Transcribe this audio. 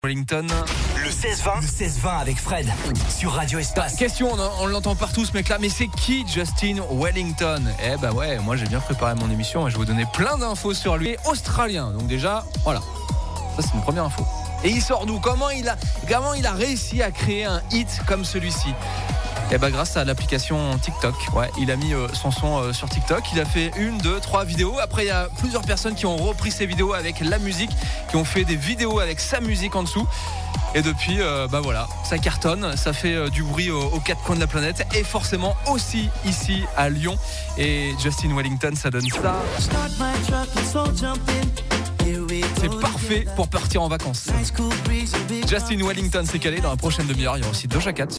Wellington. Le 16-20 avec Fred sur Radio Espace. Question, on l'entend partout ce mec-là, mais c'est qui Justin Wellington? Eh ben ouais, moi j'ai bien préparé mon émission et je vais vous donner plein d'infos sur lui. Australien, donc déjà, voilà, ça c'est une première info. Et il sort d'où? Comment il a réussi à créer un hit comme celui-ci? Eh ben grâce à l'application TikTok. Ouais, il a mis son son sur TikTok. Il a fait 1, 2, 3 vidéos. Après, il y a plusieurs personnes qui ont repris ces vidéos avec la musique, qui ont fait des vidéos avec sa musique en dessous. Et depuis, voilà, ça cartonne, ça fait du bruit aux quatre coins de la planète et forcément aussi ici à Lyon. Et Justin Wellington, ça donne ça. C'est parfait pour partir en vacances. Justin Wellington, c'est calé dans la prochaine demi-heure. Il y aura aussi Doja Cat.